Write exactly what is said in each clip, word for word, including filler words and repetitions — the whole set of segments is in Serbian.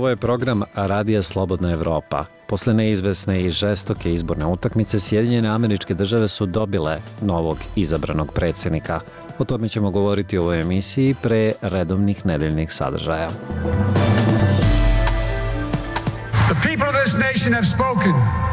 Ovo je program Radija Slobodna Evropa. Posle neizvesne i žestoke izborne utakmice, Sjedinjene Američke Države su dobile novog izabranog predsjednika. O tome ćemo govoriti u ovoj emisiji pre redovnih nedeljnih sadržaja. The people of this nation have spoken.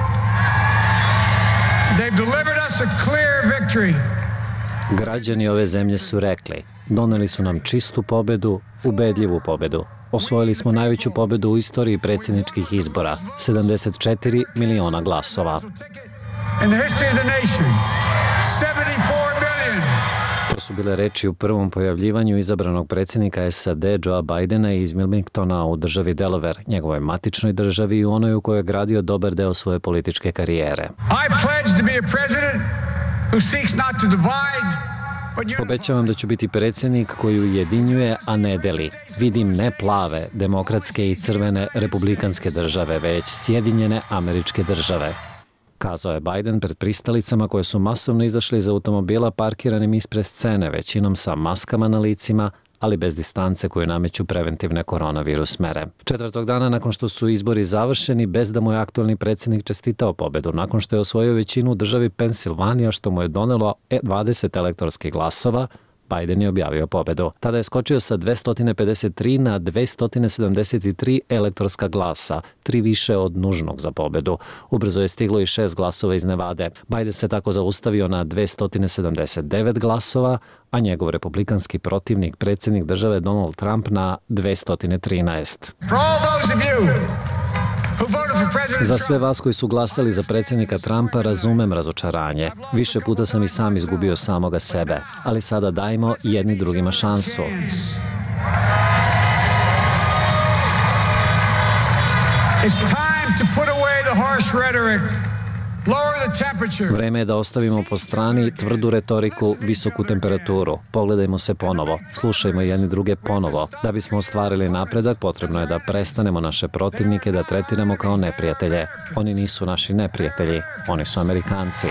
They've delivered us a clear victory. Građani ove zemlje su rekli, doneli su nam čistu pobedu, ubedljivu pobedu. Osvojili smo najveću pobedu u istoriji predsjedničkih izbora, sedamdeset četiri miliona glasova. In the history of the nation, seventy-four million. To su bile reči u prvom pojavljivanju izabranog predsjednika S A D Joea Bidena iz Wilmingtona u državi Delaware, njegovoj matičnoj državi i onoj u kojoj je gradio dobar deo svoje političke karijere. I pledge to be a president who seeks not to divide. Obećavam da ću biti predsjednik koji ujedinjuje, a ne deli. Vidim ne plave, demokratske i crvene republikanske države, već Sjedinjene Američke Države. Kazao je Biden pred pristalicama koje su masovno izašli iz automobila parkiranim ispred scene, većinom sa maskama na licima, ali bez distance koju nameću preventivne koronavirus mere. Četvrtog dana nakon što su izbori završeni, bez da mu je aktualni predsjednik čestitao pobedu, nakon što je osvojio većinu u državi Pensilvanija, što mu je donelo dvadeset elektorskih glasova, Biden je objavio pobedu. Tada je skočio sa dvesta pedeset tri na dvesta sedamdeset tri elektorska glasa, tri više od nužnog za pobedu. Ubrzo je stiglo i šest glasova iz Nevade. Biden se tako zaustavio na dvesta sedamdeset devet glasova, a njegov republikanski protivnik, predsjednik države Donald Trump, na dvesta trinaest. Za sve vas koji su glasali za predsjednika Trumpa razumem razočaranje. Više puta sam i sam izgubio samoga sebe, ali sada dajmo jedni drugima šansu. Vreme je da ostavimo po strani tvrdu retoriku, visoku temperaturu. Pogledajmo se ponovo, slušajmo jedni druge ponovo. Da bismo ostvarili napredak, potrebno je da prestanemo naše protivnike da tretiramo kao neprijatelje. Oni nisu naši neprijatelji, oni su Amerikanci.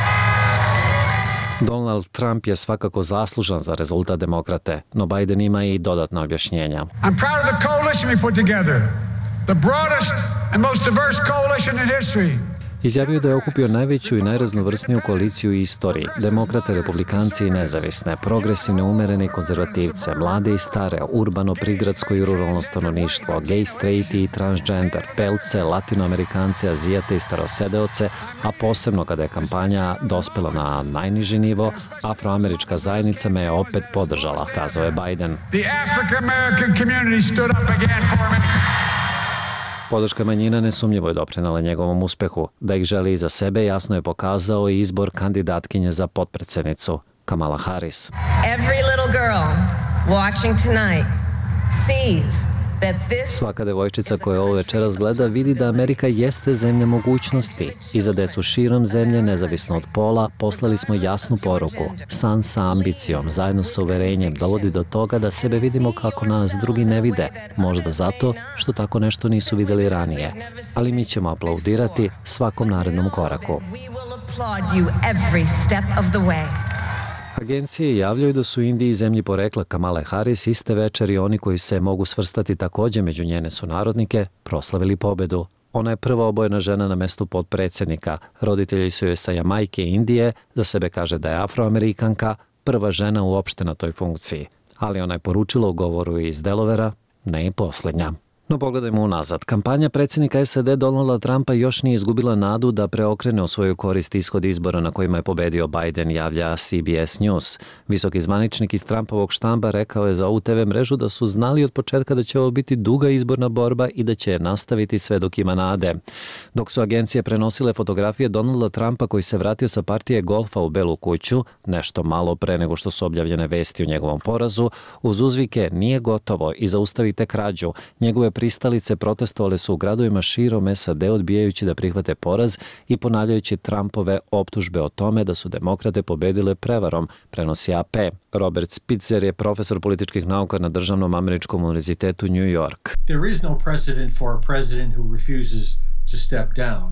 Donald Trump je svakako zaslužan za rezultat demokrate, no Biden ima i dodatna objašnjenja. I'm proud of the coalition we put together. The broadest and most diverse coalition in history. Izjavio da je okupio najveću i najraznovrsniju koaliciju u istoriji, demokrate, republikanci i nezavisne, progresivne, umerene i konzervativce, mlade i stare, urbano, prigradsko i ruralno stanovništvo, gej, straighti i transgender, pelce, latinoamerikance, azijate i starosedeoce, a posebno kada je kampanja dospela na najniži nivo, afroamerička zajednica me je opet podržala, kazao je Biden. The African-American community stood up again for me. Podrška manjina nesumnjivo je doprinela njegovom uspehu. Da ih želi iza sebe jasno je pokazao i izbor kandidatkinje za potpredsjednicu, Kamala Harris. Every little girl watching tonight sees that this... Svaka devojčica koja ovo večeras gleda vidi da Amerika jeste zemlja mogućnosti. I za decu širom zemlje, nezavisno od pola, poslali smo jasnu poruku. San sa ambicijom, zajedno sa uverenjem, dovodi do toga da sebe vidimo kako nas drugi ne vide. Možda zato što tako nešto nisu videli ranije. Ali mi ćemo aplaudirati svakom narednom koraku. Agencije javljaju da su u Indiji, zemlji porekla Kamale Harris, iste večeri oni koji se mogu svrstati također među njene sunarodnike, proslavili pobedu. Ona je prva obojena žena na mestu potpredsjednika. Roditelji su joj sa Jamajke i Indije, za sebe kaže da je afroamerikanka, prva žena uopšte na toj funkciji. Ali ona je poručila u govoru iz Delovera, ne i posljednja. No pogledajmo unazad. Kampanja predsjednika S A D Donalda Trumpa još nije izgubila nadu da preokrene u svoju korist ishod izbora na kojima je pobedio Biden, javlja C B S News. Visoki zvaničnik iz Trumpovog štamba rekao je za ovu te ve mrežu da su znali od početka da će ovo biti duga izborna borba i da će je nastaviti sve dok ima nade. Dok su agencije prenosile fotografije Donalda Trumpa koji se vratio sa partije golfa u Belu kuću, nešto malo pre nego što su objavljene vesti o njegovom porazu, uz uzvike nije gotovo i zaustavite krađu, njegove pristalice protestovale su u gradovima širom S A D odbijajući da prihvate poraz i ponavljajući Trumpove optužbe o tome da su demokrate pobedile prevarom, prenosi A P. Robert Spitzer je profesor političkih nauka na Državnom američkom univerzitetu New York. There is no precedent for a president who refuses to step down.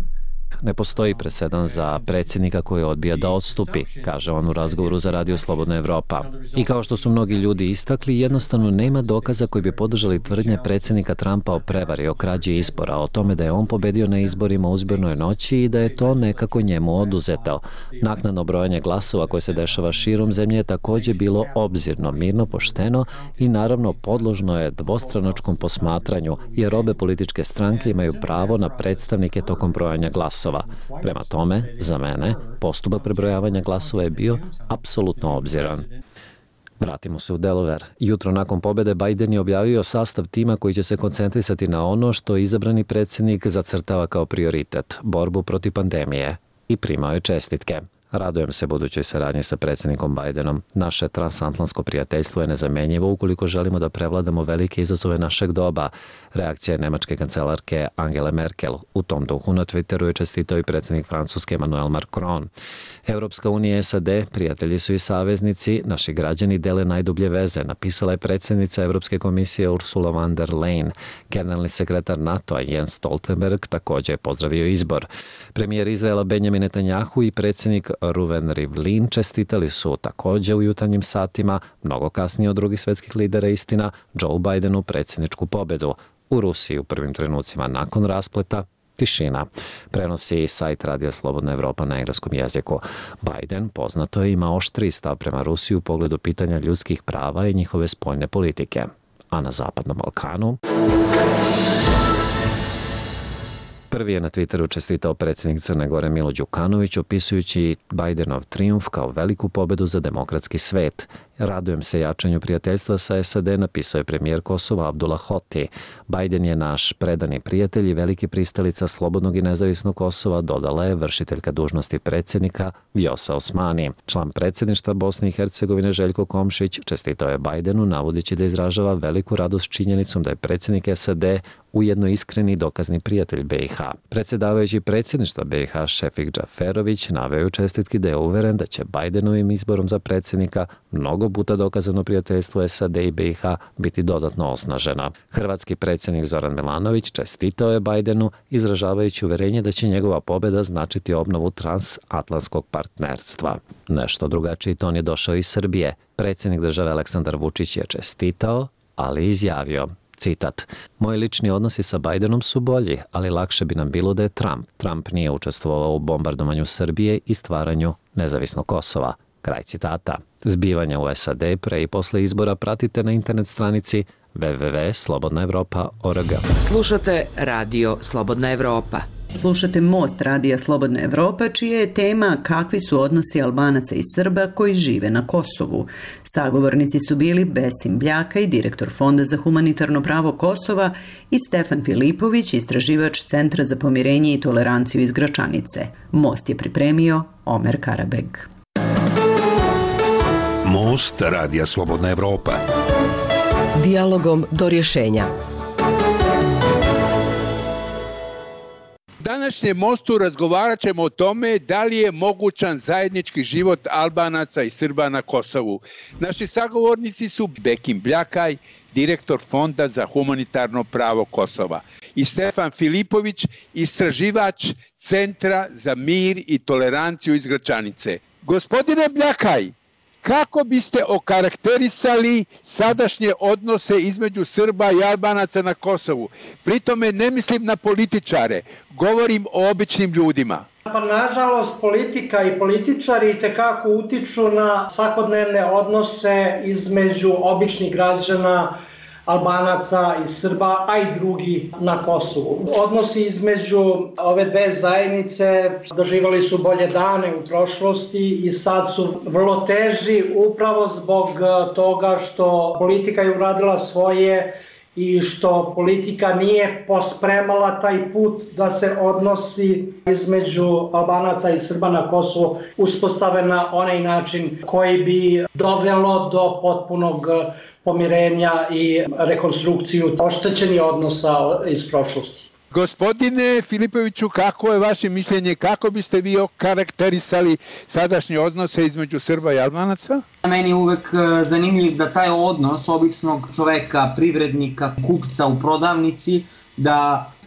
Ne postoji presedan za predsjednika koji odbija da odstupi, kaže on u razgovoru za Radio Slobodna Evropa. I kao što su mnogi ljudi istakli, jednostavno nema dokaza koji bi podržali tvrdnje predsjednika Trumpa o prevari, o krađi izbora, o tome da je on pobedio na izborima u izbornoj noći i da je to nekako njemu oduzeto. Naknadno brojanje glasova koje se dešava širom zemlje je također bilo obzirno, mirno, pošteno i naravno podložno je dvostranačkom posmatranju, jer obe političke stranke imaju pravo na predstavnike tokom brojanja glasova. Prema tome, za mene, postupak prebrojavanja glasova je bio apsolutno obziran. Vratimo se u Delaware. Jutro nakon pobjede Biden je objavio sastav tima koji će se koncentrisati na ono što izabrani predsjednik zacrtava kao prioritet, borbu protiv pandemije, i primao je čestitke. Radujem se budućoj saradnji sa predsjednikom Bidenom. Naše transatlantsko prijateljstvo je nezamenjivo ukoliko želimo da prevladamo velike izazove našeg doba. Reakcija nemačke kancelarke Angele Merkel. U tom duhu na Twitteru je čestitao i predsjednik Francuske Emmanuel Macron. Evropska unija i S A D prijatelji su i saveznici, naši građani dele najdublje veze, napisala je predsjednica Evropske komisije Ursula von der Leyen. Generalni sekretar NATO-a Jens Stoltenberg također je pozdravio izbor. Premijer Izraela Benjamin Netanjahu i predsjednik Ruven Rivlin čestitali su također u jutarnjim satima, mnogo kasnije od drugih svetskih lidera, istina, Joe Bidenu predsjedničku pobedu. U Rusiji u prvim trenucima nakon raspleta tišina. Prenosi sajt Radija Slobodna Evropa na engleskom jeziku. Biden, poznato je, ima oštriji stav prema Rusiji u pogledu pitanja ljudskih prava i njihove spoljne politike. A na Zapadnom Balkanu... Prvi je na Twitteru čestitao predsjednik Crne Gore Milo Đukanović, opisujući Bidenov trijumf kao veliku pobedu za demokratski svet. Radujem se jačanju prijateljstva sa S A D, napisao je premijer Kosova Abdullah Hoti. Biden je naš predani prijatelj i veliki pristalica slobodnog i nezavisnog Kosova, dodala je vršiteljka dužnosti predsjednika Vjosa Osmani. Član predsjedništva Bosne i Hercegovine Željko Komšić čestitao je Bidenu, navodeći da izražava veliku radost činjenicom da je predsjednik S A D ujedno iskreni dokazni prijatelj B i H. Predsjedavajući predsjedništva B i H Šefik Džaferović naveo čestitki da je uveren da će Bidenovim izborom za predsjednika mnogo puta dokazano prijateljstvo S A D i B i H biti dodatno osnažena. Hrvatski predsjednik Zoran Milanović čestitao je Bidenu, izražavajući uverenje da će njegova pobjeda značiti obnovu transatlantskog partnerstva. Nešto drugačiji ton je došao iz Srbije. Predsjednik države Aleksandar Vučić je čestitao, ali izjavio, citat: moji lični odnosi sa Bidenom su bolji, ali lakše bi nam bilo da je Trump. Trump nije učestvovao u bombardovanju Srbije i stvaranju nezavisnog Kosova. Kraj citata. Zbivanja u S A D pre i posle izbora pratite na internet stranici w w w tačka slobodna evropa tačka org. Slušate Radio Slobodna Evropa. Slušate Most Radija Slobodna Evropa, čija je tema kakvi su odnosi Albanaca i Srba koji žive na Kosovu. Sagovornici su bili Besim Bljaka i direktor Fonda za humanitarno pravo Kosova i Stefan Filipović, istraživač Centra za pomirenje i toleranciju iz Gračanice. Most je pripremio Omer Karabeg. Most Radija Slobodna Evropa. Dijalogom do rješenja. Današnjem mostu razgovarat ćemo o tome da li je mogućan zajednički život Albanaca i Srba na Kosovu. Naši sagovornici su Bekim Bljakaj, direktor Fonda za humanitarno pravo Kosova, i Stefan Filipović, istraživač Centra za mir i toleranciju iz Gračanice. Gospodine Bljakaj, kako biste okarakterisali sadašnje odnose između Srba i Albanaca na Kosovu? Pritome ne mislim na političare, govorim o običnim ljudima. Pa nažalost, politika i političari itekako utiču na svakodnevne odnose između običnih građana, Albanaca i Srba, a i drugi na Kosovu. Odnosi između ove dve zajednice doživjeli su bolje dane u prošlosti i sad su vrlo teži upravo zbog toga što politika je uradila svoje i što politika nije pospremala taj put da se odnosi između Albanaca i Srba na Kosovu uspostave na onaj način koji bi dovelo do potpunog pomirenja i rekonstrukciju oštećenih odnosa iz prošlosti. Gospodine Filipoviću, kako je vaše mišljenje, kako biste vi okarakterisali sadašnje odnose između Srba i Albanaca? Meni je uvek zanimljiv da taj odnos običnog čoveka, privrednika, kupca u prodavnici, da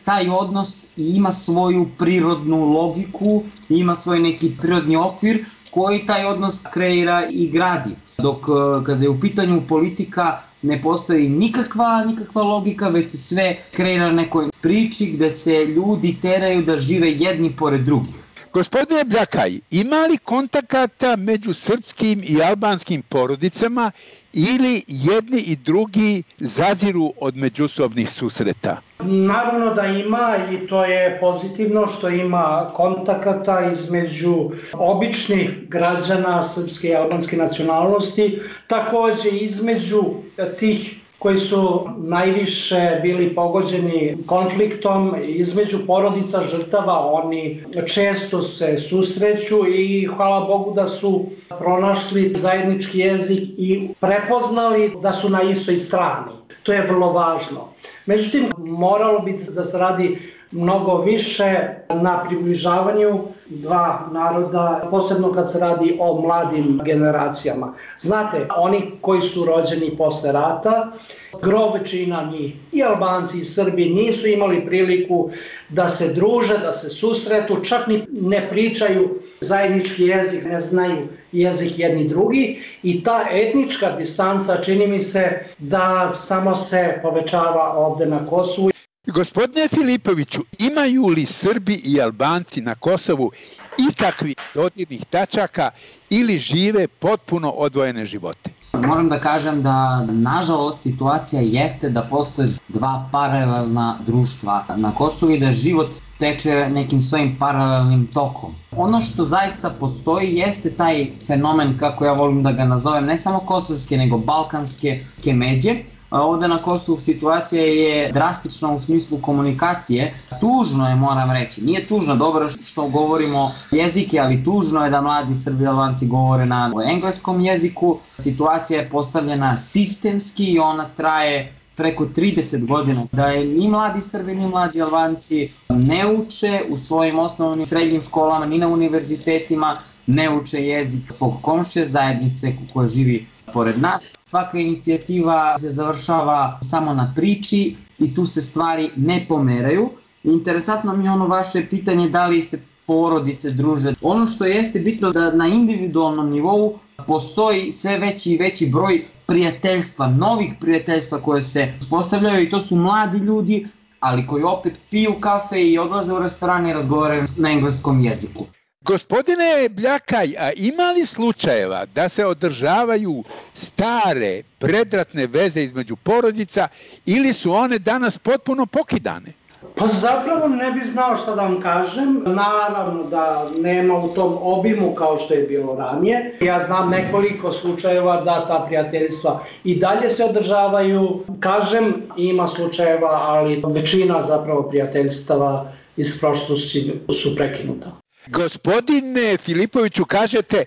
taj odnos ima svoju prirodnu logiku, ima svoj neki prirodni okvir koji taj odnos kreira i gradi. Dok kada je u pitanju politika ne postoji nikakva, nikakva logika, već se sve kreira nekoj priči gde se ljudi teraju da žive jedni pored drugih. Gospodine Bljakaj, ima li kontakata među srpskim i albanskim porodicama ili jedni i drugi zaziru od međusobnih susreta? Naravno da ima i to je pozitivno što ima kontakata između običnih građana srpske i albanske nacionalnosti, takođe između tih koji su najviše bili pogođeni konfliktom, između porodica žrtava, oni često se susreću i hvala Bogu da su pronašli zajednički jezik i prepoznali da su na istoj strani. To je vrlo važno. Međutim, moralo bi da se radi mnogo više na približavanju dva naroda, posebno kad se radi o mladim generacijama. Znate, oni koji su rođeni posle rata, gro većina njih, i Albanci i Srbi, nisu imali priliku da se druže, da se susretu, čak ni ne pričaju zajednički jezik, ne znaju jezik jedni drugi i ta etnička distanca čini mi se da samo se povećava ovde na Kosovu. Gospodine Filipoviću, imaju li Srbi i Albanci na Kosovu ikakvih dodirnih tačaka ili žive potpuno odvojene živote? Moram da kažem da, nažalost, situacija jeste da postoje dva paralelna društva na Kosovu i da život teče nekim svojim paralelnim tokom. Ono što zaista postoji jeste taj fenomen, kako ja volim da ga nazovem, ne samo kosovske, nego balkanske međe. Ovde na Kosovu situacija je drastična u smislu komunikacije. Tužno je, moram reći, nije tužno, dobro što govorimo jezike, ali tužno je da mladi Srbi i Albanci govore na engleskom jeziku. Situacija je postavljena sistemski i ona traje preko trideset godina. Da je ni mladi Srbi ni mladi Albanci ne uče u svojim osnovnim i srednjim školama, ni na univerzitetima, ne uče jezik svog komšije zajednice koja živi pored nas. Svaka inicijativa se završava samo na priči i tu se stvari ne pomeraju. Interesantno mi je ono vaše pitanje da li se porodice druže. Ono što jeste bitno da na individualnom nivou postoji sve veći i veći broj prijateljstva, novih prijateljstva koje se uspostavljaju i to su mladi ljudi, ali koji opet piju kafe i odlaze u restoran i razgovaraju na engleskom jeziku. Gospodine Bljakaj, a ima li slučajeva da se održavaju stare, predratne veze između porodica ili su one danas potpuno pokidane? Pa zapravo ne bih znao šta da vam kažem. Naravno da nema u tom obimu kao što je bilo ranije. Ja znam nekoliko slučajeva da ta prijateljstva i dalje se održavaju. Kažem, ima slučajeva, ali većina zapravo prijateljstava iz prošlosti su prekinuta. Gospodine Filipoviću, kažete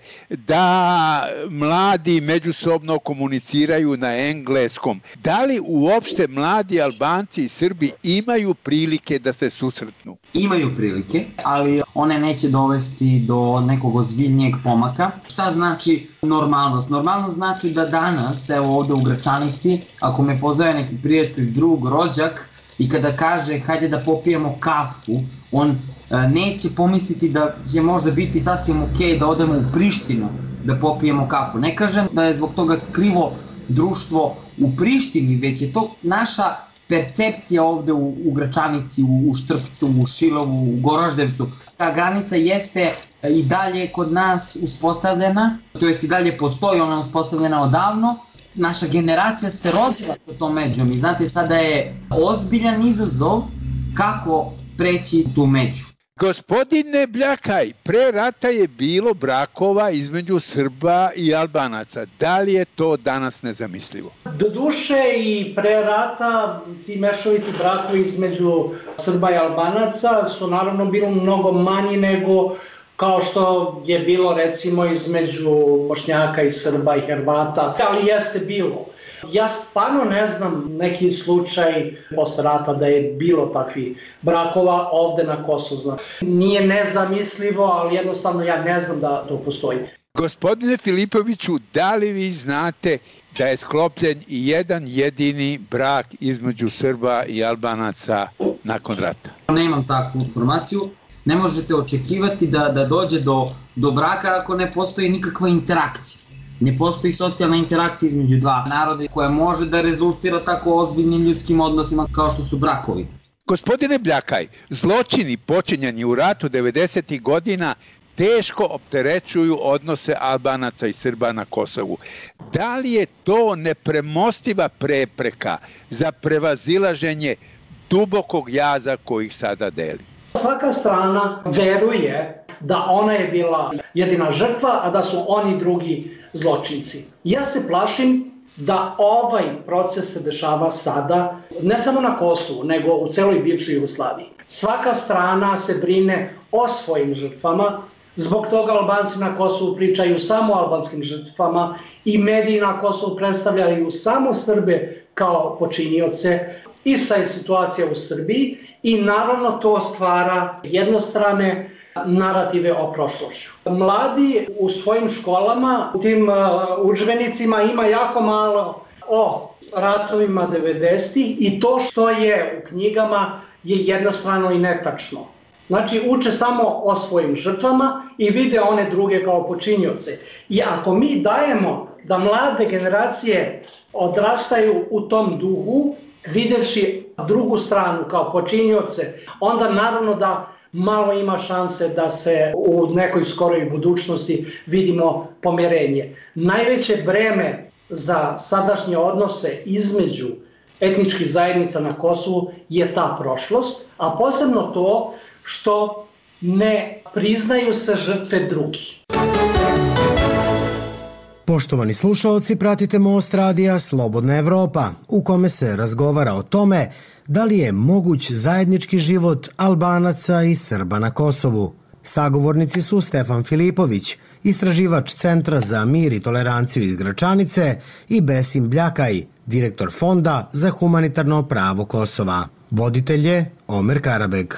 da mladi međusobno komuniciraju na engleskom. Da li uopšte mladi Albanci i Srbi imaju prilike da se susretnu? Imaju prilike, ali one neće dovesti do nekog ozbiljnijeg pomaka. Šta znači normalnost? Normalnost znači da danas, evo ovde u Gračanici, ako me pozove neki prijatelj, drug, rođak, i kada kaže hajde da popijemo kafu, on e, neće pomisliti da će možda biti sasvim ok da odemo u Prištinu da popijemo kafu. Ne kažem da je zbog toga krivo društvo u Prištini, već je to naša percepcija ovde u, u Gračanici, u, u Štrpcu, u Šilovu, u Goraždevcu. Ta granica jeste i dalje kod nas uspostavljena, to jest i dalje postoji, ona je uspostavljena odavno. Naša generacija se rozila po tom međom i znate, sada je ozbiljan izazov kako preći tu među. Gospodine Bljakaj, pre rata je bilo brakova između Srba i Albanaca. Da li je to danas nezamislivo? Do duše i pre rata ti mešoviti brakovi između Srba i Albanaca su naravno bili mnogo manji nego kao što je bilo recimo između Bošnjaka i Srba i Hrvata, ali jeste bilo. Ja stvarno ne znam neki slučaj posle rata da je bilo takvih brakova ovde na Kosovu. Nije nezamislivo, ali jednostavno ja ne znam da to postoji. Gospodine Filipoviću, da li vi znate da je sklopljen i jedan jedini brak između Srba i Albanaca nakon rata? Nemam takvu informaciju. Ne možete očekivati da, da dođe do, do braka ako ne postoji nikakva interakcija. Ne postoji socijalna interakcija između dva naroda koja može da rezultira tako ozbiljnim ljudskim odnosima kao što su brakovi. Gospodine Bljakaj, zločini počinjeni u ratu devedesetih godina teško opterećuju odnose Albanaca i Srba na Kosovu. Da li je to nepremostiva prepreka za prevazilaženje dubokog jaza koji ih sada deli? Svaka strana veruje da ona je bila jedina žrtva, a da su oni drugi zločinci. Ja se plašim da ovaj proces se dešava sada, ne samo na Kosovu, nego u celoj bivšoj Jugoslaviji. Svaka strana se brine o svojim žrtvama, zbog toga Albanci na Kosovu pričaju samo o albanskim žrtvama i mediji na Kosovu predstavljaju samo Srbe kao počinioce. Ista je situacija u Srbiji i naravno to stvara jednostrane narative o prošlošću. Mladi u svojim školama, u tim udžbenicima ima jako malo o ratovima devedesetih i to što je u knjigama je jednostrano i netačno. Znači, uče samo o svojim žrtvama i vide one druge kao počinioce. I ako mi dajemo da mlade generacije odrastaju u tom duhu, videvši drugu stranu kao počinioce, onda naravno da malo ima šanse da se u nekoj skoroj budućnosti vidimo pomirenje. Najveće breme za sadašnje odnose između etničkih zajednica na Kosovu je ta prošlost, a posebno to što ne priznaju se žrtve drugih. Poštovani slušalci, pratite Most radija Slobodna Evropa, u kome se razgovara o tome da li je moguć zajednički život Albanaca i Srba na Kosovu. Sagovornici su Stefan Filipović, istraživač Centra za mir i toleranciju iz Gračanice, i Besim Bljakaj, direktor Fonda za humanitarno pravo Kosova. Voditelj je Omer Karabeg.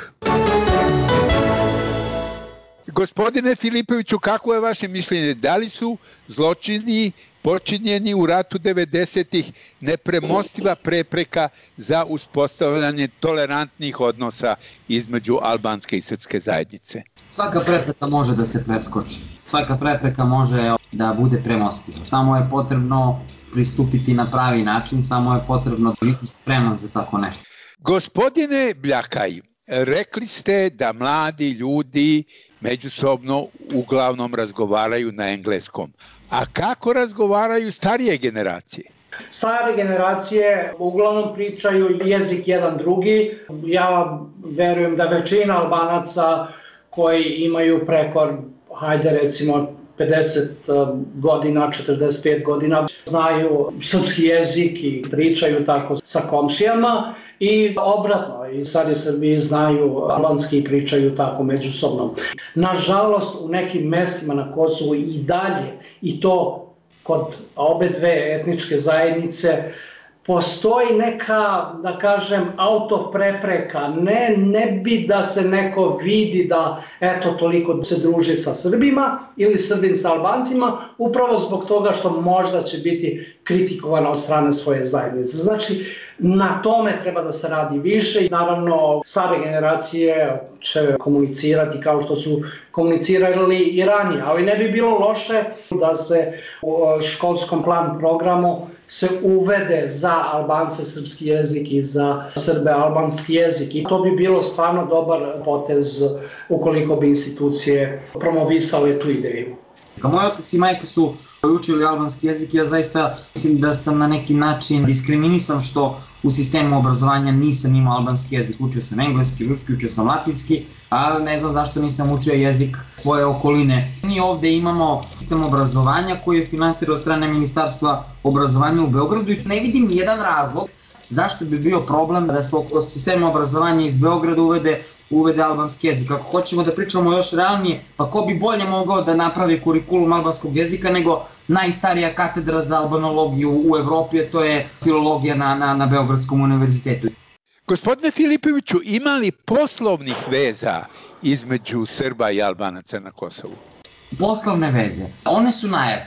Gospodine Filipoviću, kako je vaše mišljenje? Da li su zločini počinjeni u ratu devedesetih nepremostiva prepreka za uspostavljanje tolerantnih odnosa između albanske i srpske zajednice? Svaka prepreka može da se preskoči. Svaka prepreka može da bude premostiva. Samo je potrebno pristupiti na pravi način, samo je potrebno biti spreman za tako nešto. Gospodine Bljakaj, rekli ste da mladi ljudi međusobno uglavnom razgovaraju na engleskom. A kako razgovaraju starije generacije? Stare generacije uglavnom pričaju jezik jedan drugi. Ja verujem da većina Albanaca koji imaju preko, hajde recimo, pedeset godina, četrdeset pet godina, znaju srpski jezik i pričaju tako sa komšijama i obratno, i stari Srbi znaju albanski i pričaju tako međusobno. Nažalost, u nekim mestima na Kosovu i dalje, i to kod obe dve etničke zajednice, postoji neka, da kažem, autoprepreka. Ne, ne bi da se neko vidi da eto toliko se druži sa Srbima ili Srbin sa Albancima, upravo zbog toga što možda će biti kritikovana od strane svoje zajednice. Znači, na tome treba da se radi više i naravno stare generacije će komunicirati kao što su komunicirali i ranije, ali ne bi bilo loše da se u školskom plan programu se uvede za Albance srpski jezik i za Srbe albanski jezik i to bi bilo stvarno dobar potez ukoliko bi institucije promovisale tu ideju. Kao moj otac i majka su učili albanski jezik, ja zaista mislim da sam na neki način diskriminisan što u sistemu obrazovanja nisam imao albanski jezik, učio sam engleski, ruski, učio sam latinski, ali ne znam zašto nisam učio jezik svoje okoline. Mi ovde imamo sistem obrazovanja koji je finansiran od strane Ministarstva obrazovanja u Beogradu i ne vidim nijedan razlog zašto bi bio problem da se u sistemu obrazovanja iz Beograda uvede, uvede albanski jezik. Ako hoćemo da pričamo još realnije, pa ko bi bolje mogao da napravi kurikulum albanskog jezika nego najstarija katedra za albanologiju u Evropi, a to je filologija na, na, na Beogradskom univerzitetu. Gospodine Filipoviću, ima li poslovnih veza između Srba i Albanaca na Kosovu? Poslovne veze, one su najjače.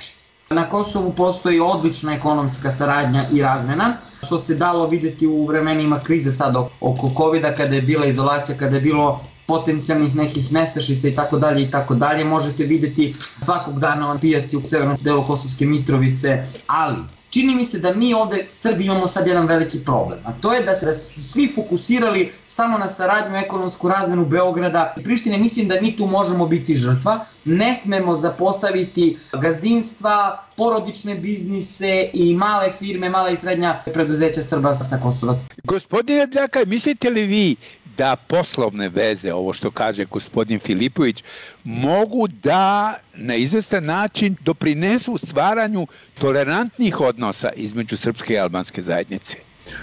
Na Kosovu postoji odlična ekonomska saradnja i razmena, što se dalo videti u vremenima krize sad oko kovida, kada je bila izolacija, kada je bilo potencijalnih nekih nestašica i tako dalje i tako dalje. Možete videti svakog dana na pijaci u severnom delu Kosovske Mitrovice, ali čini mi se da mi ovde Srbi imamo sad jedan veliki problem, a to je da se da su svi fokusirali samo na saradnju, ekonomsku razmenu Beograda i Prištine. Mislim da mi tu možemo biti žrtva, ne smemo zapostaviti gazdinstva, porodične biznise i male firme, mala i srednja preduzeća Srba sa Kosova. Gospodine Bljaka, mislite li vi da poslovne veze, ovo što kaže gospodin Filipović, mogu da na izvestan način doprinesu stvaranju tolerantnih odnosa između srpske i albanske zajednice?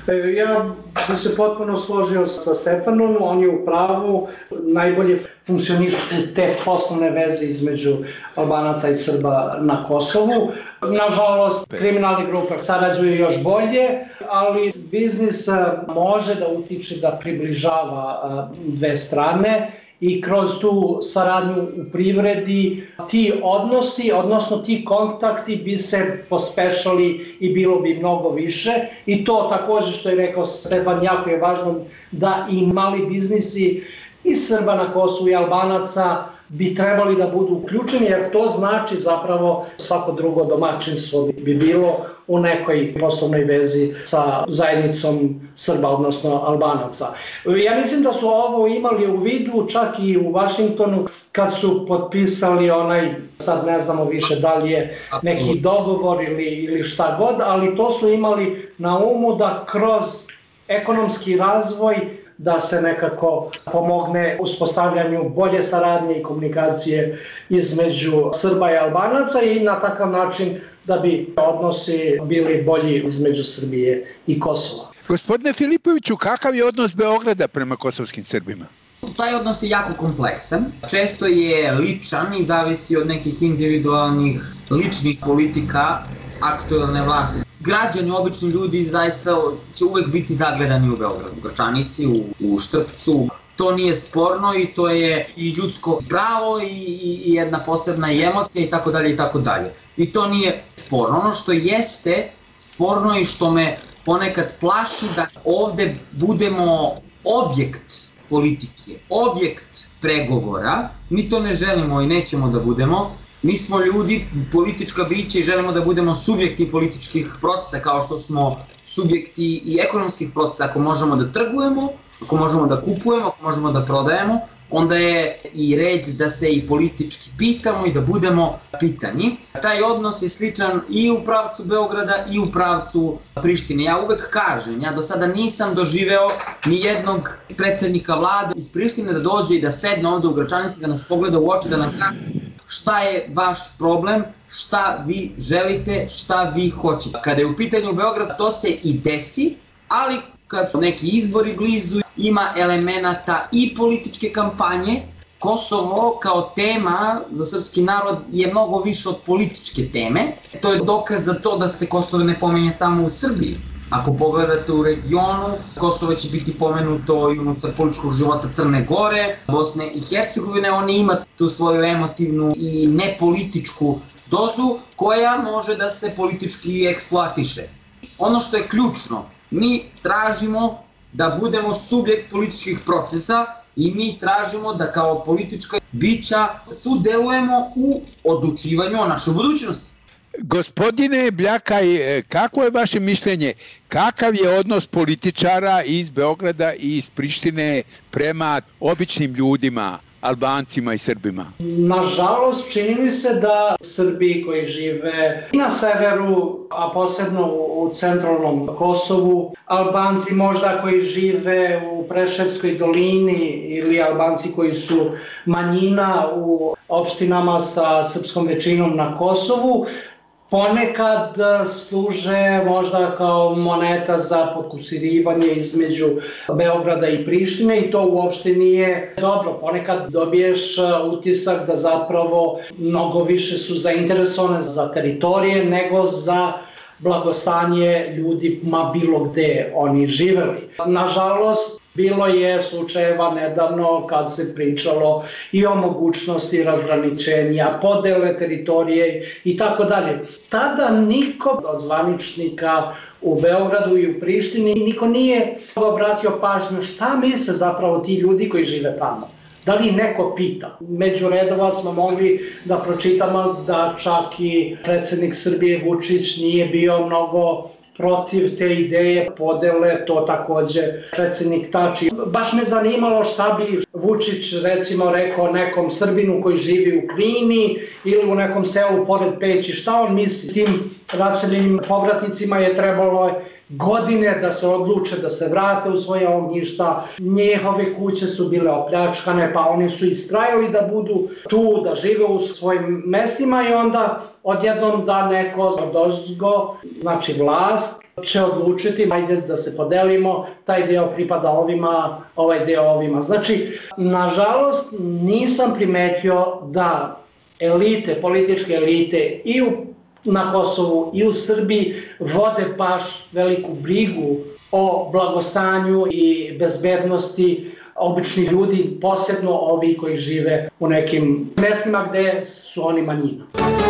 Ja sam se potpuno složio sa Stefanom, on je u pravu, najbolje funkcionišu te poslovne veze između Albanaca i Srba na Kosovu. Nažalost, kriminalne grupe sarađuju još bolje, ali biznis može da utiče da približava dve strane i kroz tu saradnju u privredi ti odnosi, odnosno ti kontakti bi se pospešali i bilo bi mnogo više. I to takođe što je rekao Stefan, jako je važno da i mali biznisi i Srba na Kosovu i Albanaca bi trebali da budu uključeni, jer to znači zapravo svako drugo domaćinstvo bi bilo u nekoj poslovnoj vezi sa zajednicom Srba, odnosno Albanaca. Ja mislim da su ovo imali u vidu čak i u Vašingtonu kad su potpisali onaj, sad ne znamo više da li je neki dogovor ili, ili šta god, ali to su imali na umu da kroz ekonomski razvoj da se nekako pomogne uspostavljanju bolje saradnje i komunikacije između Srba i Albanaca i na takav način da bi odnosi bili bolji između Srbije i Kosova. Gospodine Filipoviću, kakav je odnos Beograda prema kosovskim Srbima? Taj odnos je jako kompleksan, često je ličan i zavisi od nekih individualnih ličnih politika aktuelne vlasti. Građani, obični ljudi zaista će uvek biti zagledani u Beogradu, u Gračanici, u, u Štrpcu. To nije sporno i to je i ljudsko pravo i, i, i jedna posebna i emocija i tako dalje i tako dalje. I to nije sporno. Ono što jeste sporno i što me ponekad plaši da ovde budemo objekt politike, objekt pregovora. Mi to ne želimo i nećemo da budemo. Mi smo ljudi, politička bića i želimo da budemo subjekti političkih procesa kao što smo subjekti i ekonomskih procesa. Ako možemo da trgujemo, ako možemo da kupujemo, ako možemo da prodajemo, onda je i red da se i politički pitamo i da budemo pitani. Taj odnos je sličan i u pravcu Beograda i u pravcu Prištine. Ja uvek kažem, ja do sada nisam doživeo ni jednog predsednika vlade iz Prištine da dođe i da sedne ovde u Gračanici, da nas pogleda u oči, da nam kaže šta je vaš problem, šta vi želite, šta vi hoćete. Kada je u pitanju Beograd, to se i desi, ali kad su neki izbori blizu, ima elemenata i političke kampanje. Kosovo kao tema za srpski narod je mnogo više od političke teme. To je dokaz za to da se Kosovo ne pominje samo u Srbiji. Ako pogledate u regionu, Kosovo će biti pomenuto i unutar političkog života Crne Gore, Bosne i Hercegovine. Oni ima tu svoju emotivnu i nepolitičku dozu koja može da se politički eksploatiše. Ono što je ključno, mi tražimo da budemo subjekt političkih procesa i mi tražimo da kao politička bića sudelujemo u odlučivanju o našoj budućnosti. Gospodine Bljaka, kako je vaše mišljenje? Kakav je odnos političara iz Beograda i iz Prištine prema običnim ljudima, Albancima i Srbima? Nažalost, čini mi se da Srbi koji žive na severu, a posebno u centralnom Kosovu, Albanci možda koji žive u Preševskoj dolini ili Albanci koji su manjina u opštinama sa srpskom većinom na Kosovu, ponekad služe možda kao moneta za potkusirivanje između Beograda i Prištine i to uopšte nije dobro. Ponekad dobiješ utisak da zapravo mnogo više su zainteresovane za teritorije nego za blagostanje ljudi ma bilo gde oni živeli. Nažalost, Bilo je slučajeva nedavno kad se pričalo i o mogućnosti razgraničenja, podele teritorije i tako dalje. Tada niko od zvaničnika u Beogradu i u Prištini, niko nije obratio pažnju šta misle zapravo ti ljudi koji žive tamo. Da li neko pita? Među redova smo mogli da pročitamo da čak i predsjednik Srbije Vučić nije bio mnogo protiv te ideje podele, to takođe predsjednik Tači. Baš me zanimalo šta bi Vučić recimo rekao nekom Srbinu koji živi u Klini ili u nekom selu pored Peći, šta on misli? Tim raseljenim povratnicima je trebalo godine da se odluče da se vrate u svoje ognjišta, njihove kuće su bile opljačkane, pa oni su istrajali da budu tu, da žive u svojim mestima i onda odjednom da neko odozgo, znači vlast, će odlučiti, ajde da se podelimo, taj deo pripada ovima, ovaj deo ovima. Znači, nažalost, nisam primetio da elite, političke elite i u na Kosovu i u Srbiji vode baš veliku brigu o blagostanju i bezbednosti običnih ljudi, posebno ovi koji žive u nekim mestima gde su oni manjina.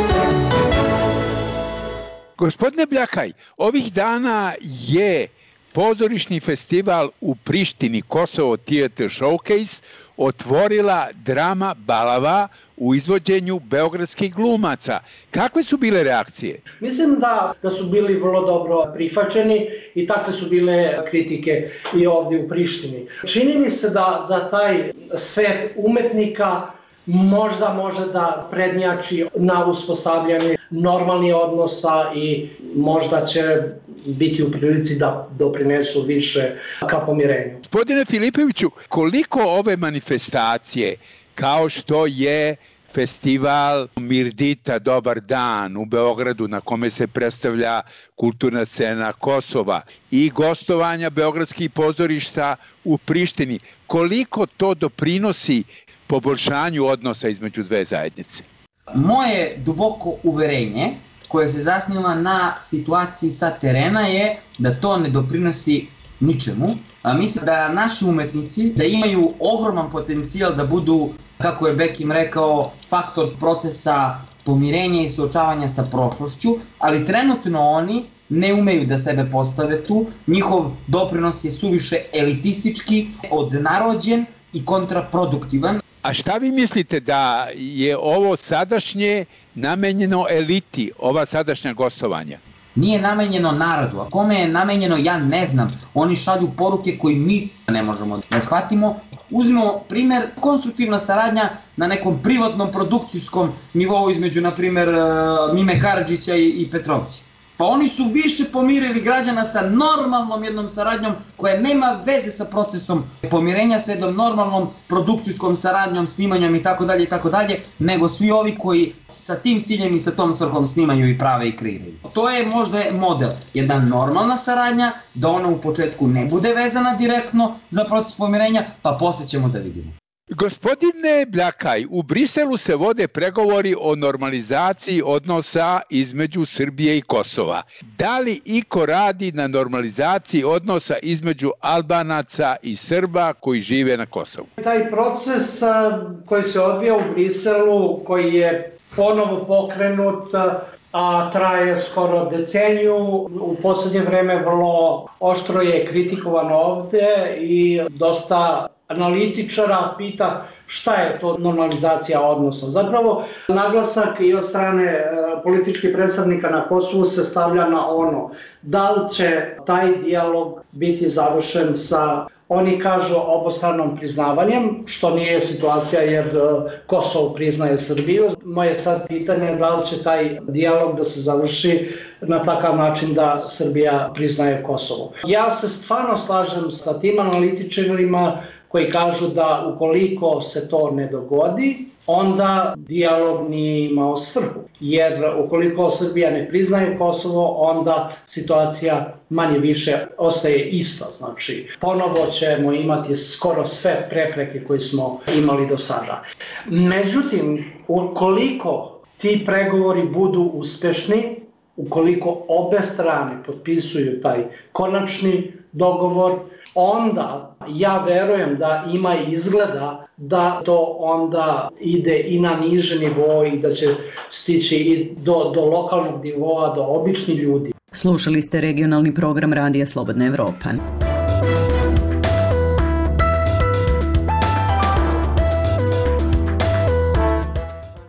Gospodine Bljakaj, ovih dana je pozorišni festival u Prištini, Kosovo Theatre Showcase, otvorila drama Balava u izvođenju beogradskih glumaca. Kakve su bile reakcije? Mislim da, da su bili vrlo dobro prihvaćeni i takve su bile kritike i ovdje u Prištini. Čini mi se da, da taj svet umetnika možda može da prednjači na uspostavljanje normalnih odnosa i možda će biti u prilici da doprinesu više ka pomirenju. Gospodine Filipoviću, koliko ove manifestacije, kao što je festival Mirdita Dobar dan u Beogradu na kome se predstavlja kulturna scena Kosova i gostovanja beogradskih pozorišta u Prištini, koliko to doprinosi poboljšanju odnosa između dve zajednice? Moje duboko uverenje, koje se zasniva na situaciji sa terena, je da to ne doprinosi ničemu. A mislim da naši umetnici da imaju ogroman potencijal da budu, kako je Bekim rekao, faktor procesa pomirenja i suočavanja sa prošlošću, ali trenutno oni ne umeju da sebe postave tu, njihov doprinos je suviše elitistički, odnarođen i kontraproduktivan. A šta vi mislite da je ovo sadašnje namenjeno eliti, ova sadašnja gostovanja? Nije namenjeno narodu, a kome je namenjeno ja ne znam. Oni šalju poruke koje mi ne možemo da shvatimo. Uzmimo primer, konstruktivna saradnja na nekom privatnom produkcijskom nivou između, na primer, Mime Karadžića i Petrovci. Pa oni su više pomirili građana sa normalnom jednom saradnjom koja nema veze sa procesom pomirenja, sa jednom normalnom produkcijskom saradnjom, snimanjem i tako dalje i tako dalje, nego svi ovi koji sa tim ciljem i sa tom svrhom snimaju i prave i kreiraju. To je možda model, jedna normalna saradnja, da ona u početku ne bude vezana direktno za proces pomirenja, pa posle ćemo da vidimo. Gospodine Bljakaj, u Briselu se vode pregovori o normalizaciji odnosa između Srbije i Kosova. Da li iko radi na normalizaciji odnosa između Albanaca i Srba koji žive na Kosovu? Taj proces koji se odvija u Briselu, koji je ponovo pokrenut, a traje skoro deceniju, u poslednje vreme vrlo oštro je kritikovan ovde i dosta analitičara pita šta je to normalizacija odnosa. Zapravo, naglasak i od strane političkih predstavnika na Kosovu se stavlja na ono da li će taj dijalog biti završen sa, oni kažu, obostranom priznavanjem, što nije situacija jer Kosovo priznaje Srbiju. Moje sad pitanje je da li će taj dijalog da se završi na takav način da Srbija priznaje Kosovo. Ja se stvarno slažem sa tim analitičarima koji kažu da ukoliko se to ne dogodi, onda dijalog nije imao svrhu. Jer ukoliko Srbija ne priznaje Kosovo, onda situacija manje više ostaje ista. Znači, ponovo ćemo imati skoro sve prepreke koje smo imali do sada. Međutim, ukoliko ti pregovori budu uspešni, ukoliko obe strane potpisuju taj konačni dogovor onda ja verujem da ima izgleda da to onda ide i na niže nivo i da će stići i do, do lokalnog nivoa, do običnih ljudi. Slušali ste regionalni program Radija Slobodna Evropa.